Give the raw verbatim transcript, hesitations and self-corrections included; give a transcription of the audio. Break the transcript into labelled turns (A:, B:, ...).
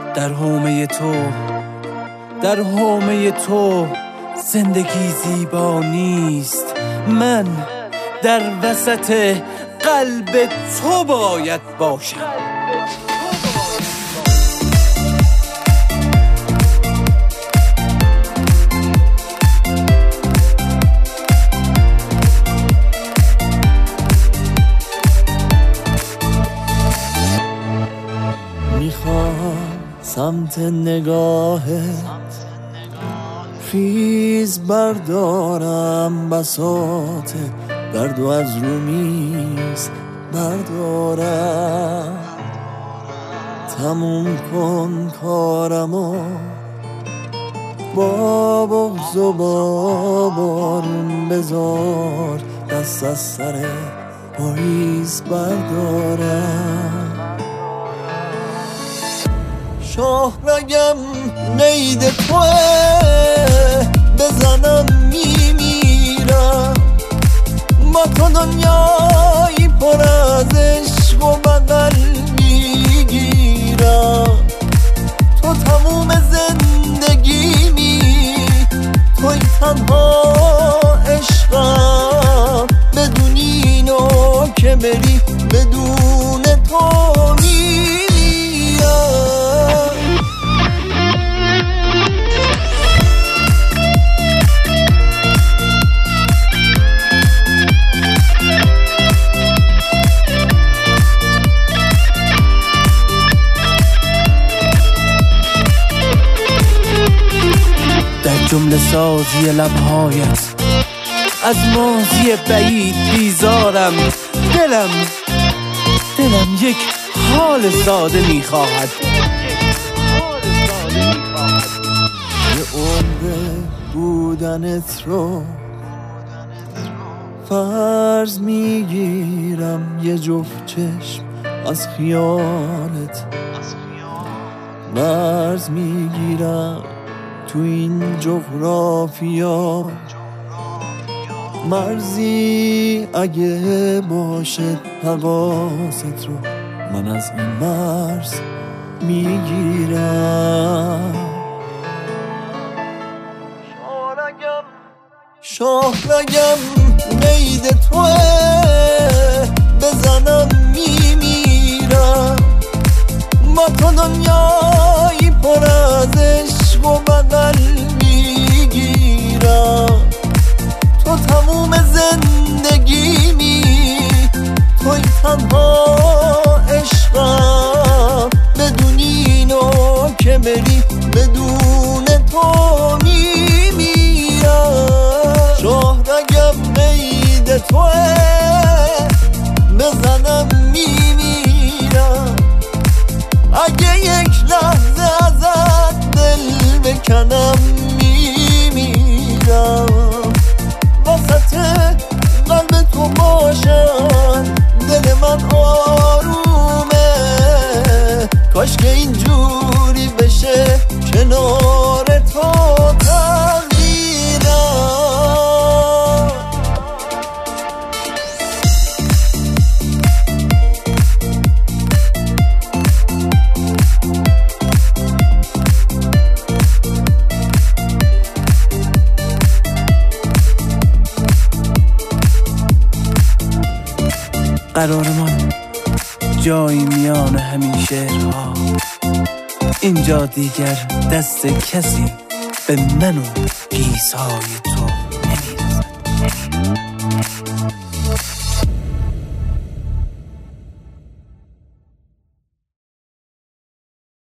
A: در حومه تو، در حومه تو زندگی زیبا نیست. من در وسط قلب تو باید باشم.
B: میخوام سمت نگاهت خیز بردارم، بساط درد و از رو میز بردارم. تموم کن کارمو با بغض و با بارون، بذار دست از سر پاییز بردارم. شاهرگم نید توه، بزنم میمیرم. با تو دنیایی پر از عشق و بغل میگیرم. تو تموم زندگیمی، توی تنها عشقم. بدون اینو که بری، بدون تو میرم.
A: در جمله سازی لبهایت از ماضی بعید بیزارم. دلم دلم یک حال ساده میخواهد.
B: یه عمر بودنت رو فرض میگیرم، یه جفت چشم از خیالت مرز میگیرم. تو این جغرافیا مرزی اگه باشه حواست رو، من از این مرز میگیرم. شاهرگم نید توه، بزنم میمیرم. با تو دنیایی پر از عشق و بغل میگیرم. تو تموم زندگیمی، توی تنها عشقم. بدون اینو که بری، بدون تو میمیرم. شاهرگم نید توه، بزنم میمیرم. اگه یک لحظه ازت دل بکنم میمیرم. وسط قلب تو باشم، دل من آرومه. کاش که اینجوری بشه کنار تو تغییرم.
A: قرارمان جایی میان همین شعرها. اینجا دیگر دست کسی به من و گیس‌های تو نمیره.